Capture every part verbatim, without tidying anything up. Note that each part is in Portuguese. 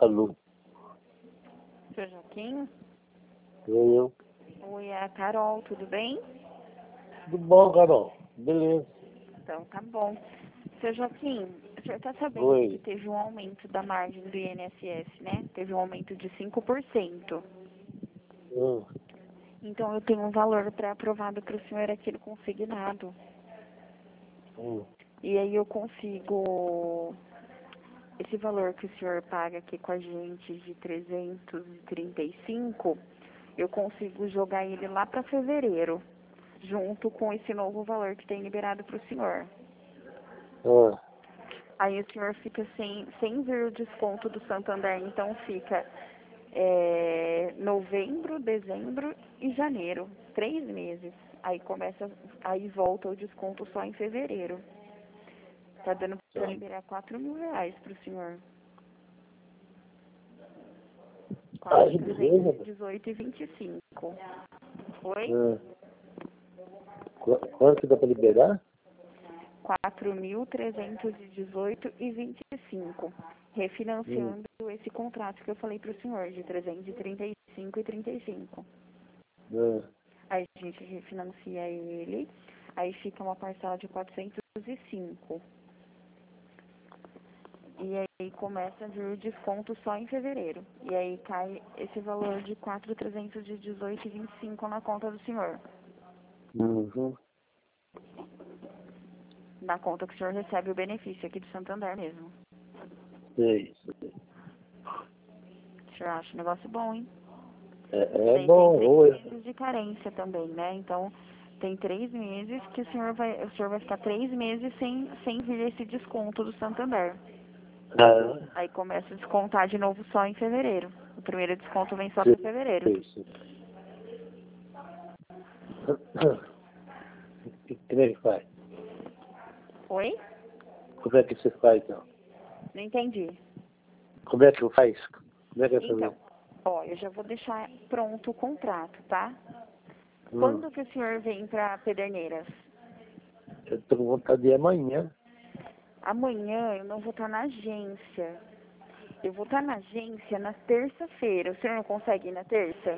Alô? Seu Joaquim? Sou eu. Oi, é a Carol, tudo bem? Tudo bom, Carol? Beleza. Então, tá bom. Seu Joaquim, o senhor está sabendo Oi. que teve um aumento da margem do I N S S, né? Teve um aumento de cinco por cento. Hum. Então, eu tenho um valor pré-aprovado para o senhor aqui no consignado. Hum. E aí eu consigo... Esse valor que o senhor paga aqui com a gente de trezentos e trinta e cinco, eu consigo jogar ele lá para fevereiro, junto com esse novo valor que tem liberado para o senhor. Ah. Aí o senhor fica sem, sem ver o desconto do Santander, então fica é, novembro, dezembro e janeiro, três meses. Aí começa, aí volta o desconto só em fevereiro. Tá dando para Tá. liberar quatro mil reais para o senhor. Ah, Quatro, que trezentos beleza. e dezoito e vinte e cinco. Oi? Ah. Qu- Quanto que dá pra liberar? Quatro mil trezentos e dezoito e vinte e cinco. Hum. Refinanciando esse contrato que eu falei para o senhor, de trezentos e trinta e cinco e trinta e cinco. Ah. Aí a gente refinancia ele, aí fica uma parcela de quatrocentos e cinco. E aí começa a vir o desconto só em fevereiro. E aí cai esse valor de quatro mil trezentos e dezoito e vinte e cinco na conta do senhor. Uhum. Na conta que o senhor recebe o benefício aqui do Santander mesmo. Sei, sei. O senhor acha um negócio bom, hein? É, E é daí tem bom, três vou. meses de carência também, né? Então, tem três meses que o senhor vai, o senhor vai ficar três meses sem, sem vir esse desconto do Santander. Ah. Aí começa a descontar de novo só em fevereiro. O primeiro desconto vem só Sei, para fevereiro. sei. Que como é que faz? Oi? Como é que você faz, então? Não entendi. Como é que faz? Como é que é Então, fazer? ó, eu já vou deixar pronto o contrato, tá? Hum. Quando que o senhor vem para Pederneiras? Eu tô com vontade de ir amanhã. Amanhã eu não vou estar na agência. Eu vou estar na agência na terça-feira. O senhor não consegue ir na terça?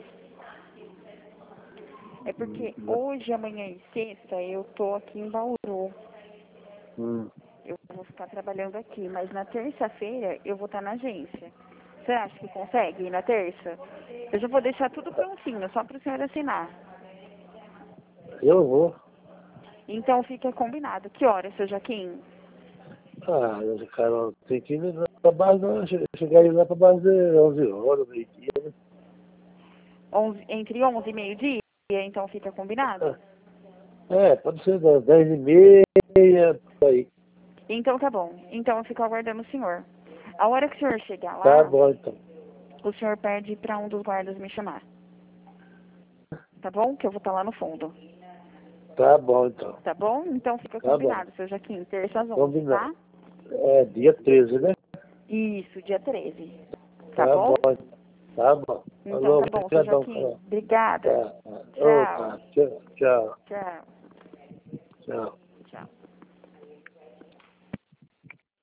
É porque Hum. hoje, amanhã e sexta eu tô aqui em Bauru. Hum. Eu vou ficar trabalhando aqui, mas na terça-feira eu vou estar na agência. Você acha que consegue ir na terça? Eu já vou deixar tudo prontinho, só para o senhor assinar. Eu vou. Então fica combinado. Que hora, seu Joaquim? Ah, Carol, tem que ir lá pra base, não, che- chegar aí lá pra base de onze horas, meio-dia, né? onze, entre onze e meio-dia? Então fica combinado? É, pode ser das dez e meia, por aí. Então tá bom. Então eu fico aguardando o senhor. A hora que o senhor chegar Tá lá, bom, então. o senhor pede para um dos guardas me chamar. Tá bom? Que eu vou estar lá no fundo. Tá bom, então. Tá bom? Então fica Tá bom. combinado, seu Joaquim. Terça às onze, Combinado. tá? É, dia treze, né? Isso, dia treze. Tá Tá bom? bom, tá bom. Então Falou, tá bom, seu obrigadão, Joaquim. Carol. Obrigada. Tá, tá. Ô, Tchau. tá. Tchau, tchau, Tchau. tchau.